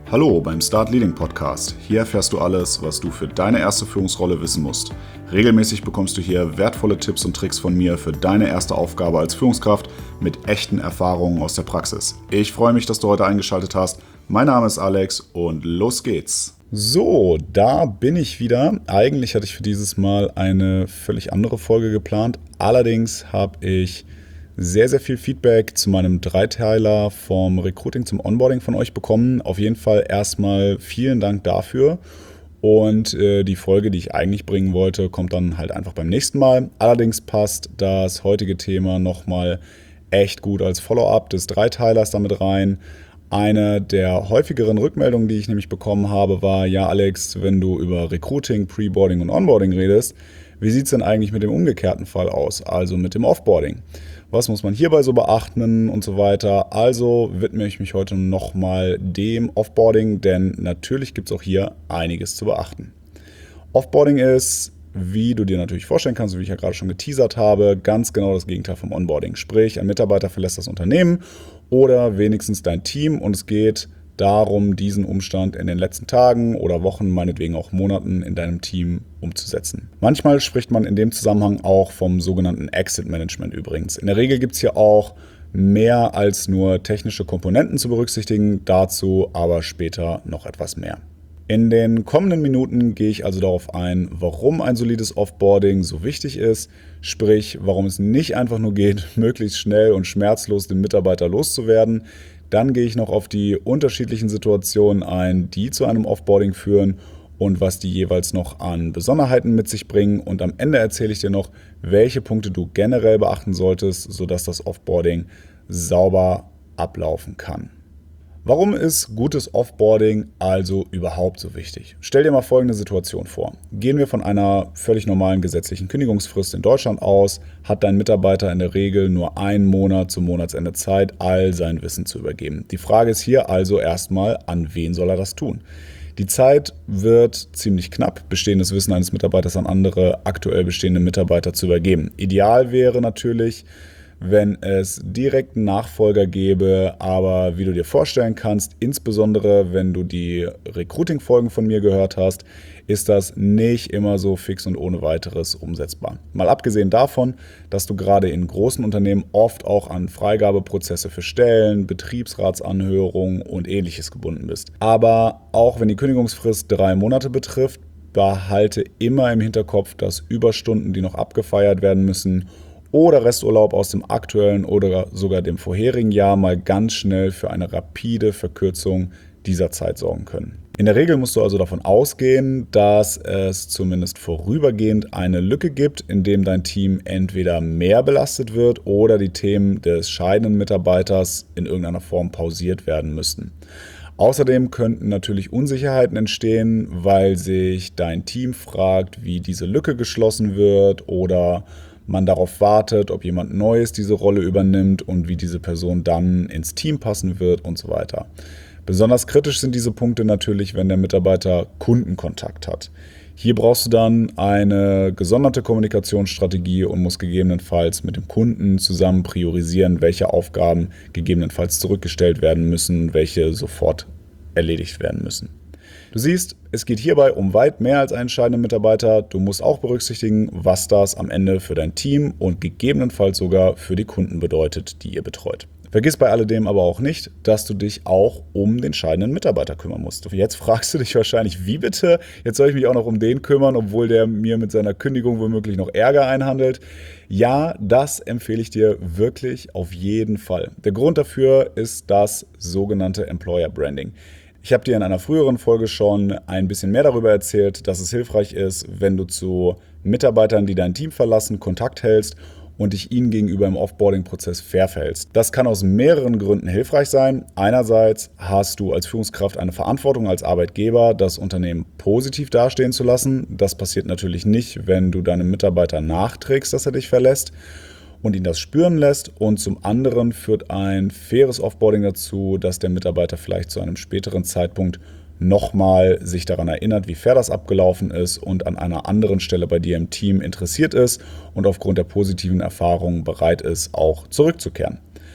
Hallo beim Start Leading Podcast. Hier erfährst du alles, was du für deine erste Führungsrolle wissen musst. Regelmäßig bekommst du hier wertvolle Tipps und Tricks von mir für deine erste Aufgabe als Führungskraft mit echten Erfahrungen aus der Praxis. Ich freue mich, dass du heute eingeschaltet hast. Mein Name ist Alex und los geht's. So, da bin ich wieder. Eigentlich hatte ich für dieses Mal eine völlig andere Folge geplant. Allerdings habe ich sehr, sehr viel Feedback zu meinem Dreiteiler vom Recruiting zum Onboarding von euch bekommen. Auf jeden Fall erstmal vielen Dank dafür. Und die Folge, die ich eigentlich bringen wollte, kommt dann halt einfach beim nächsten Mal. Allerdings passt das heutige Thema nochmal echt gut als Follow-up des Dreiteilers damit rein. Eine der häufigeren Rückmeldungen, die ich nämlich bekommen habe, war: Ja, Alex, wenn du über Recruiting, Preboarding und Onboarding redest, wie sieht es denn eigentlich mit dem umgekehrten Fall aus, also mit dem Offboarding? Was muss man hierbei so beachten und so weiter? Also widme ich mich heute nochmal dem Offboarding, denn natürlich gibt es auch hier einiges zu beachten. Offboarding ist, wie du dir natürlich vorstellen kannst, wie ich ja gerade schon geteasert habe, ganz genau das Gegenteil vom Onboarding. Sprich, ein Mitarbeiter verlässt das Unternehmen oder wenigstens dein Team und es geht darum, diesen Umstand in den letzten Tagen oder Wochen, meinetwegen auch Monaten in deinem Team umzusetzen. Manchmal spricht man in dem Zusammenhang auch vom sogenannten Exit Management übrigens. In der Regel gibt es hier auch mehr als nur technische Komponenten zu berücksichtigen, dazu aber später noch etwas mehr. In den kommenden Minuten gehe ich also darauf ein, warum ein solides Offboarding so wichtig ist, sprich, warum es nicht einfach nur geht, möglichst schnell und schmerzlos den Mitarbeiter loszuwerden. Dann gehe ich noch auf die unterschiedlichen Situationen ein, die zu einem Offboarding führen und was die jeweils noch an Besonderheiten mit sich bringen. Und am Ende erzähle ich dir noch, welche Punkte du generell beachten solltest, sodass das Offboarding sauber ablaufen kann. Warum ist gutes Offboarding also überhaupt so wichtig? Stell dir mal folgende Situation vor. Gehen wir von einer völlig normalen gesetzlichen Kündigungsfrist in Deutschland aus, hat dein Mitarbeiter in der Regel nur einen Monat zum Monatsende Zeit, all sein Wissen zu übergeben. Die Frage ist hier also erstmal, an wen soll er das tun? Die Zeit wird ziemlich knapp, bestehendes Wissen eines Mitarbeiters an andere aktuell bestehende Mitarbeiter zu übergeben. Ideal wäre natürlich, wenn es direkten Nachfolger gäbe, aber wie du dir vorstellen kannst, insbesondere wenn du die Recruiting-Folgen von mir gehört hast, ist das nicht immer so fix und ohne weiteres umsetzbar. Mal abgesehen davon, dass du gerade in großen Unternehmen oft auch an Freigabeprozesse für Stellen, Betriebsratsanhörungen und Ähnliches gebunden bist. Aber auch wenn die Kündigungsfrist 3 Monate betrifft, behalte immer im Hinterkopf, dass Überstunden, die noch abgefeiert werden müssen, oder Resturlaub aus dem aktuellen oder sogar dem vorherigen Jahr mal ganz schnell für eine rapide Verkürzung dieser Zeit sorgen können. In der Regel musst du also davon ausgehen, dass es zumindest vorübergehend eine Lücke gibt, in dem dein Team entweder mehr belastet wird oder die Themen des scheidenden Mitarbeiters in irgendeiner Form pausiert werden müssten. Außerdem könnten natürlich Unsicherheiten entstehen, weil sich dein Team fragt, wie diese Lücke geschlossen wird oder man darauf wartet, ob jemand Neues diese Rolle übernimmt und wie diese Person dann ins Team passen wird und so weiter. Besonders kritisch sind diese Punkte natürlich, wenn der Mitarbeiter Kundenkontakt hat. Hier brauchst du dann eine gesonderte Kommunikationsstrategie und musst gegebenenfalls mit dem Kunden zusammen priorisieren, welche Aufgaben gegebenenfalls zurückgestellt werden müssen, welche sofort erledigt werden müssen. Du siehst, es geht hierbei um weit mehr als einen scheidenden Mitarbeiter. Du musst auch berücksichtigen, was das am Ende für dein Team und gegebenenfalls sogar für die Kunden bedeutet, die ihr betreut. Vergiss bei alledem aber auch nicht, dass du dich auch um den scheidenden Mitarbeiter kümmern musst. Jetzt fragst du dich wahrscheinlich, wie bitte? Jetzt soll ich mich auch noch um den kümmern, obwohl der mir mit seiner Kündigung womöglich noch Ärger einhandelt. Ja, das empfehle ich dir wirklich auf jeden Fall. Der Grund dafür ist das sogenannte Employer Branding. Ich habe dir in einer früheren Folge schon ein bisschen mehr darüber erzählt, dass es hilfreich ist, wenn du zu Mitarbeitern, die dein Team verlassen, Kontakt hältst und dich ihnen gegenüber im Offboarding-Prozess fair verhältst. Das kann aus mehreren Gründen hilfreich sein. Einerseits hast du als Führungskraft eine Verantwortung als Arbeitgeber, das Unternehmen positiv dastehen zu lassen. Das passiert natürlich nicht, wenn du deinem Mitarbeiter nachträgst, dass er dich verlässt und ihn das spüren lässt. Und zum anderen führt ein faires Offboarding dazu, dass der Mitarbeiter vielleicht zu einem späteren Zeitpunkt nochmal sich daran erinnert, wie fair das abgelaufen ist und an einer anderen Stelle bei dir im Team interessiert ist und aufgrund der positiven Erfahrungen bereit ist, auch zurückzukehren.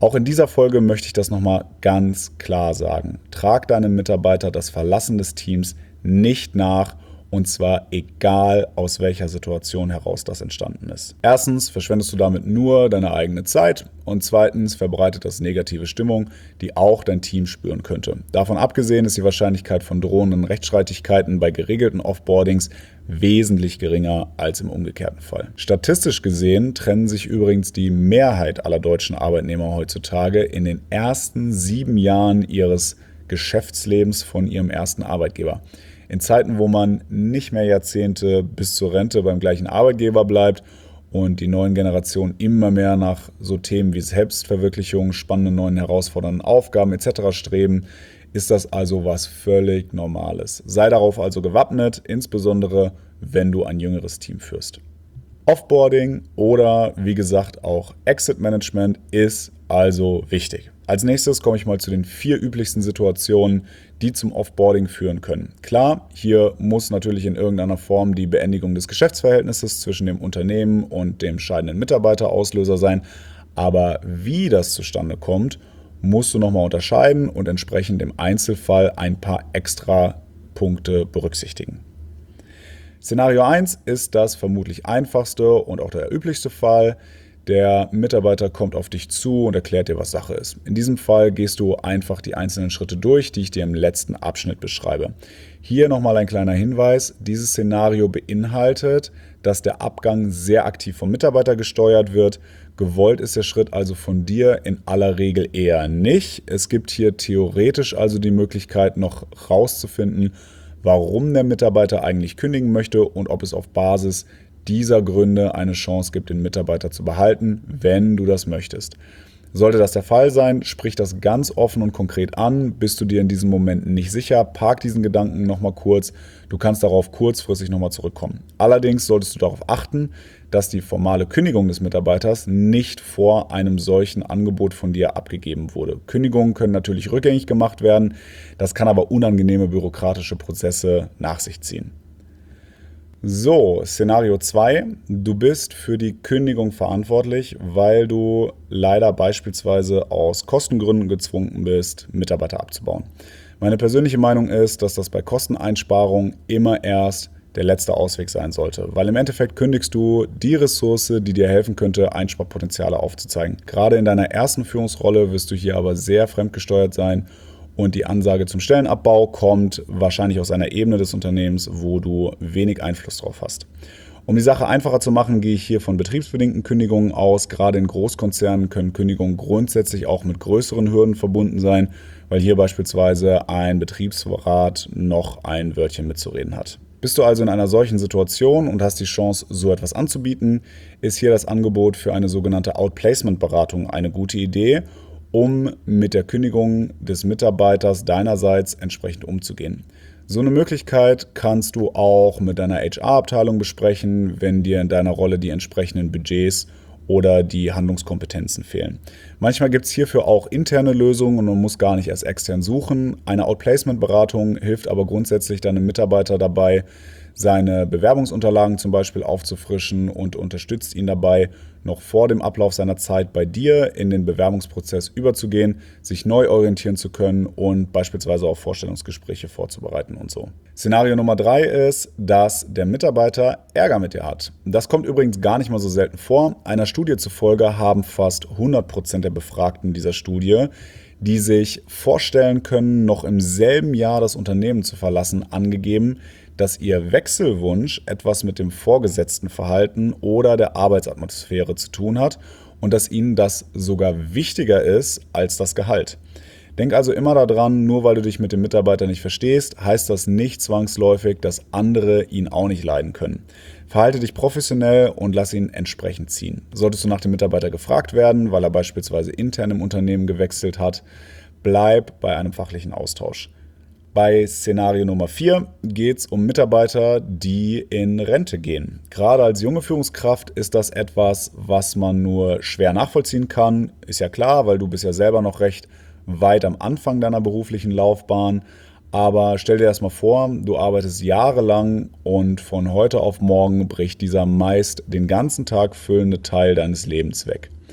Auch in dieser Folge möchte ich das nochmal ganz klar sagen. Trag deinem Mitarbeiter das Verlassen des Teams nicht nach, und zwar egal, aus welcher Situation heraus das entstanden ist. Erstens verschwendest du damit nur deine eigene Zeit und zweitens verbreitet das negative Stimmung, die auch dein Team spüren könnte. Davon abgesehen ist die Wahrscheinlichkeit von drohenden Rechtsstreitigkeiten bei geregelten Offboardings wesentlich geringer als im umgekehrten Fall. Statistisch gesehen trennen sich übrigens die Mehrheit aller deutschen Arbeitnehmer heutzutage in den ersten 7 Jahren ihres Geschäftslebens von ihrem ersten Arbeitgeber. In Zeiten, wo man nicht mehr Jahrzehnte bis zur Rente beim gleichen Arbeitgeber bleibt und die neuen Generationen immer mehr nach so Themen wie Selbstverwirklichung, spannenden neuen herausfordernden Aufgaben etc. streben, ist das also was völlig Normales. Sei darauf also gewappnet, insbesondere wenn du ein jüngeres Team führst. Offboarding oder wie gesagt auch Exit Management ist also wichtig. Als nächstes komme ich mal zu den 4 üblichsten Situationen, die zum Offboarding führen können. Klar, hier muss natürlich in irgendeiner Form die Beendigung des Geschäftsverhältnisses zwischen dem Unternehmen und dem scheidenden Mitarbeiter Auslöser sein, aber wie das zustande kommt, musst du nochmal unterscheiden und entsprechend im Einzelfall ein paar extra Punkte berücksichtigen. Szenario 1 ist das vermutlich einfachste und auch der üblichste Fall. Der Mitarbeiter kommt auf dich zu und erklärt dir, was Sache ist. In diesem Fall gehst du einfach die einzelnen Schritte durch, die ich dir im letzten Abschnitt beschreibe. Hier nochmal ein kleiner Hinweis. Dieses Szenario beinhaltet, dass der Abgang sehr aktiv vom Mitarbeiter gesteuert wird. Gewollt ist der Schritt also von dir in aller Regel eher nicht. Es gibt hier theoretisch also die Möglichkeit, noch rauszufinden, warum der Mitarbeiter eigentlich kündigen möchte und ob es auf Basis dieser Gründe eine Chance gibt, den Mitarbeiter zu behalten, wenn du das möchtest. Sollte das der Fall sein, sprich das ganz offen und konkret an. Bist du dir in diesem Moment nicht sicher, park diesen Gedanken nochmal kurz. Du kannst darauf kurzfristig nochmal zurückkommen. Allerdings solltest du darauf achten, dass die formale Kündigung des Mitarbeiters nicht vor einem solchen Angebot von dir abgegeben wurde. Kündigungen können natürlich rückgängig gemacht werden, das kann aber unangenehme bürokratische Prozesse nach sich ziehen. So, Szenario 2. Du bist für die Kündigung verantwortlich, weil du leider beispielsweise aus Kostengründen gezwungen bist, Mitarbeiter abzubauen. Meine persönliche Meinung ist, dass das bei Kosteneinsparungen immer erst der letzte Ausweg sein sollte, weil im Endeffekt kündigst du die Ressource, die dir helfen könnte, Einsparpotenziale aufzuzeigen. Gerade in deiner ersten Führungsrolle wirst du hier aber sehr fremdgesteuert sein. Und die Ansage zum Stellenabbau kommt wahrscheinlich aus einer Ebene des Unternehmens, wo du wenig Einfluss drauf hast. Um die Sache einfacher zu machen, gehe ich hier von betriebsbedingten Kündigungen aus. Gerade in Großkonzernen können Kündigungen grundsätzlich auch mit größeren Hürden verbunden sein, weil hier beispielsweise ein Betriebsrat noch ein Wörtchen mitzureden hat. Bist du also in einer solchen Situation und hast die Chance, so etwas anzubieten, ist hier das Angebot für eine sogenannte Outplacement-Beratung eine gute Idee, um mit der Kündigung des Mitarbeiters deinerseits entsprechend umzugehen. So eine Möglichkeit kannst du auch mit deiner HR-Abteilung besprechen, wenn dir in deiner Rolle die entsprechenden Budgets oder die Handlungskompetenzen fehlen. Manchmal gibt es hierfür auch interne Lösungen und man muss gar nicht erst extern suchen. Eine Outplacement-Beratung hilft aber grundsätzlich deinem Mitarbeiter dabei, seine Bewerbungsunterlagen zum Beispiel aufzufrischen und unterstützt ihn dabei, noch vor dem Ablauf seiner Zeit bei dir in den Bewerbungsprozess überzugehen, sich neu orientieren zu können und beispielsweise auch Vorstellungsgespräche vorzubereiten und so. Szenario Nummer 3 ist, dass der Mitarbeiter Ärger mit dir hat. Das kommt übrigens gar nicht mal so selten vor. Einer Studie zufolge haben fast 100% der Befragten dieser Studie, die sich vorstellen können, noch im selben Jahr das Unternehmen zu verlassen, angegeben, dass ihr Wechselwunsch etwas mit dem Vorgesetztenverhalten oder der Arbeitsatmosphäre zu tun hat und dass ihnen das sogar wichtiger ist als das Gehalt. Denk also immer daran, nur weil du dich mit dem Mitarbeiter nicht verstehst, heißt das nicht zwangsläufig, dass andere ihn auch nicht leiden können. Verhalte dich professionell und lass ihn entsprechend ziehen. Solltest du nach dem Mitarbeiter gefragt werden, weil er beispielsweise intern im Unternehmen gewechselt hat, bleib bei einem fachlichen Austausch. Bei Szenario Nummer 4 geht es um Mitarbeiter, die in Rente gehen. Gerade als junge Führungskraft ist das etwas, was man nur schwer nachvollziehen kann. Ist ja klar, weil du bist ja selber noch recht weit am Anfang deiner beruflichen Laufbahn. Aber stell dir erstmal vor, du arbeitest jahrelang und von heute auf morgen bricht dieser meist den ganzen Tag füllende Teil deines Lebens weg.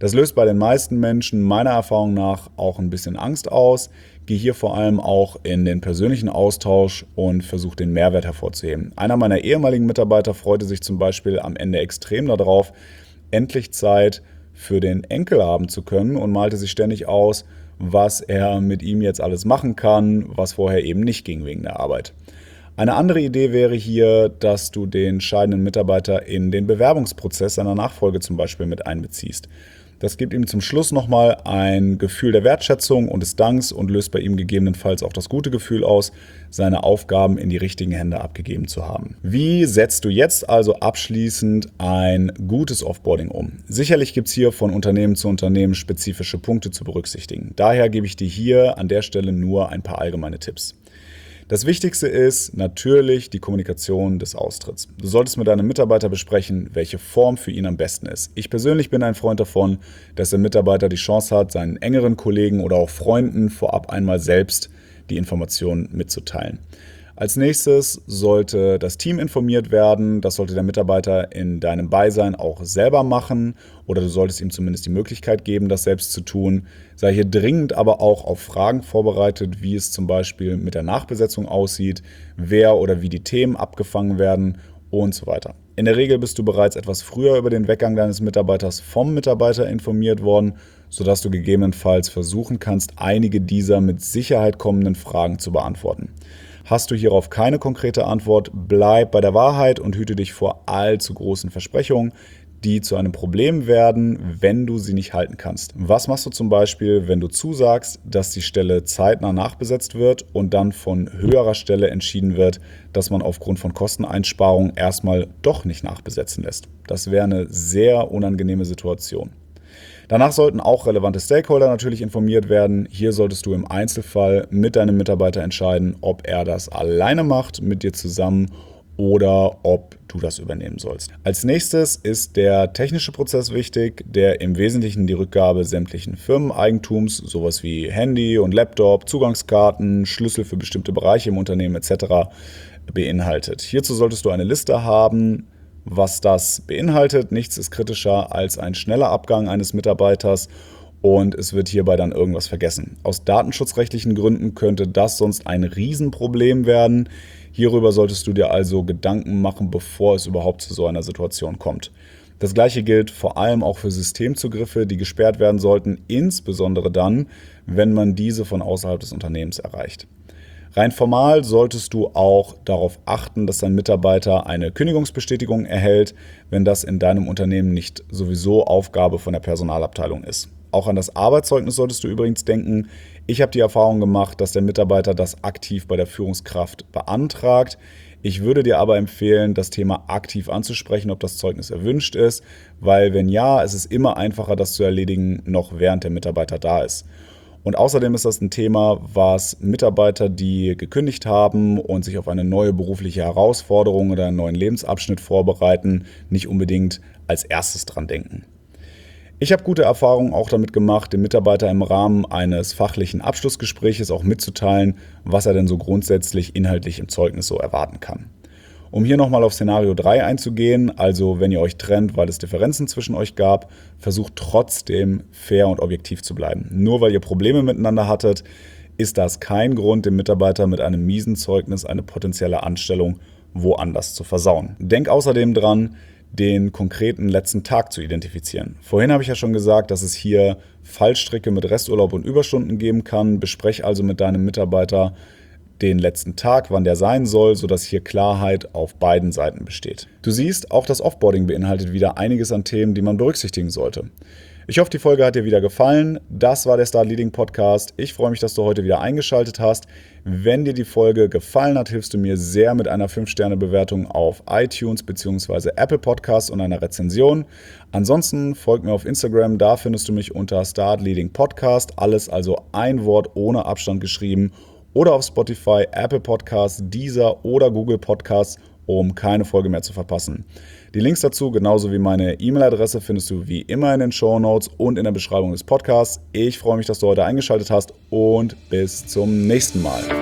Das löst bei den meisten Menschen meiner Erfahrung nach auch ein bisschen Angst aus. Gehe hier vor allem auch in den persönlichen Austausch und versuche den Mehrwert hervorzuheben. Einer meiner ehemaligen Mitarbeiter freute sich zum Beispiel am Ende extrem darauf, endlich Zeit für den Enkel haben zu können und malte sich ständig aus, was er mit ihm jetzt alles machen kann, was vorher eben nicht ging wegen der Arbeit. Eine andere Idee wäre hier, dass du den scheidenden Mitarbeiter in den Bewerbungsprozess seiner Nachfolge zum Beispiel mit einbeziehst. Das gibt ihm zum Schluss nochmal ein Gefühl der Wertschätzung und des Danks und löst bei ihm gegebenenfalls auch das gute Gefühl aus, seine Aufgaben in die richtigen Hände abgegeben zu haben. Wie setzt du jetzt also abschließend ein gutes Offboarding um? Sicherlich gibt es hier von Unternehmen zu Unternehmen spezifische Punkte zu berücksichtigen. Daher gebe ich dir hier an der Stelle nur ein paar allgemeine Tipps. Das Wichtigste ist natürlich die Kommunikation des Austritts. Du solltest mit deinem Mitarbeiter besprechen, welche Form für ihn am besten ist. Ich persönlich bin ein Freund davon, dass der Mitarbeiter die Chance hat, seinen engeren Kollegen oder auch Freunden vorab einmal selbst die Informationen mitzuteilen. Als nächstes sollte das Team informiert werden. Das sollte der Mitarbeiter in deinem Beisein auch selber machen oder du solltest ihm zumindest die Möglichkeit geben, das selbst zu tun. Sei hier dringend aber auch auf Fragen vorbereitet, wie es zum Beispiel mit der Nachbesetzung aussieht, wer oder wie die Themen abgefangen werden und so weiter. In der Regel bist du bereits etwas früher über den Weggang deines Mitarbeiters vom Mitarbeiter informiert worden, sodass du gegebenenfalls versuchen kannst, einige dieser mit Sicherheit kommenden Fragen zu beantworten. Hast du hierauf keine konkrete Antwort, bleib bei der Wahrheit und hüte dich vor allzu großen Versprechungen, die zu einem Problem werden, wenn du sie nicht halten kannst. Was machst du zum Beispiel, wenn du zusagst, dass die Stelle zeitnah nachbesetzt wird und dann von höherer Stelle entschieden wird, dass man aufgrund von Kosteneinsparungen erstmal doch nicht nachbesetzen lässt? Das wäre eine sehr unangenehme Situation. Danach sollten auch relevante Stakeholder natürlich informiert werden. Hier solltest du im Einzelfall mit deinem Mitarbeiter entscheiden, ob er das alleine macht, mit dir zusammen oder ob du das übernehmen sollst. Als nächstes ist der technische Prozess wichtig, der im Wesentlichen die Rückgabe sämtlichen Firmeneigentums, sowas wie Handy und Laptop, Zugangskarten, Schlüssel für bestimmte Bereiche im Unternehmen etc. beinhaltet. Hierzu solltest du eine Liste haben, was das beinhaltet. Nichts ist kritischer als ein schneller Abgang eines Mitarbeiters und es wird hierbei dann irgendwas vergessen. Aus datenschutzrechtlichen Gründen könnte das sonst ein Riesenproblem werden. Hierüber solltest du dir also Gedanken machen, bevor es überhaupt zu so einer Situation kommt. Das Gleiche gilt vor allem auch für Systemzugriffe, die gesperrt werden sollten, insbesondere dann, wenn man diese von außerhalb des Unternehmens erreicht. Rein formal solltest du auch darauf achten, dass dein Mitarbeiter eine Kündigungsbestätigung erhält, wenn das in deinem Unternehmen nicht sowieso Aufgabe von der Personalabteilung ist. Auch an das Arbeitszeugnis solltest du übrigens denken. Ich habe die Erfahrung gemacht, dass der Mitarbeiter das aktiv bei der Führungskraft beantragt. Ich würde dir aber empfehlen, das Thema aktiv anzusprechen, ob das Zeugnis erwünscht ist, weil wenn ja, es ist immer einfacher, das zu erledigen, noch während der Mitarbeiter da ist. Und außerdem ist das ein Thema, was Mitarbeiter, die gekündigt haben und sich auf eine neue berufliche Herausforderung oder einen neuen Lebensabschnitt vorbereiten, nicht unbedingt als erstes dran denken. Ich habe gute Erfahrungen auch damit gemacht, dem Mitarbeiter im Rahmen eines fachlichen Abschlussgespräches auch mitzuteilen, was er denn so grundsätzlich inhaltlich im Zeugnis so erwarten kann. Um hier nochmal auf Szenario 3 einzugehen, also wenn ihr euch trennt, weil es Differenzen zwischen euch gab, versucht trotzdem fair und objektiv zu bleiben. Nur weil ihr Probleme miteinander hattet, ist das kein Grund, dem Mitarbeiter mit einem miesen Zeugnis eine potenzielle Anstellung woanders zu versauen. Denk außerdem dran, den konkreten letzten Tag zu identifizieren. Vorhin habe ich ja schon gesagt, dass es hier Fallstricke mit Resturlaub und Überstunden geben kann. Besprech also mit deinem Mitarbeiter den letzten Tag, wann der sein soll, sodass hier Klarheit auf beiden Seiten besteht. Du siehst, auch das Offboarding beinhaltet wieder einiges an Themen, die man berücksichtigen sollte. Ich hoffe, die Folge hat dir wieder gefallen. Das war der Start Leading Podcast. Ich freue mich, dass du heute wieder eingeschaltet hast. Wenn dir die Folge gefallen hat, hilfst du mir sehr mit einer 5-Sterne-Bewertung auf iTunes bzw. Apple Podcasts und einer Rezension. Ansonsten folg mir auf Instagram, da findest du mich unter Start Leading Podcast. Alles also ein Wort ohne Abstand geschrieben. Oder auf Spotify, Apple Podcasts, Deezer oder Google Podcasts, um keine Folge mehr zu verpassen. Die Links dazu, genauso wie meine E-Mail-Adresse, findest du wie immer in den Shownotes und in der Beschreibung des Podcasts. Ich freue mich, dass du heute eingeschaltet hast und bis zum nächsten Mal.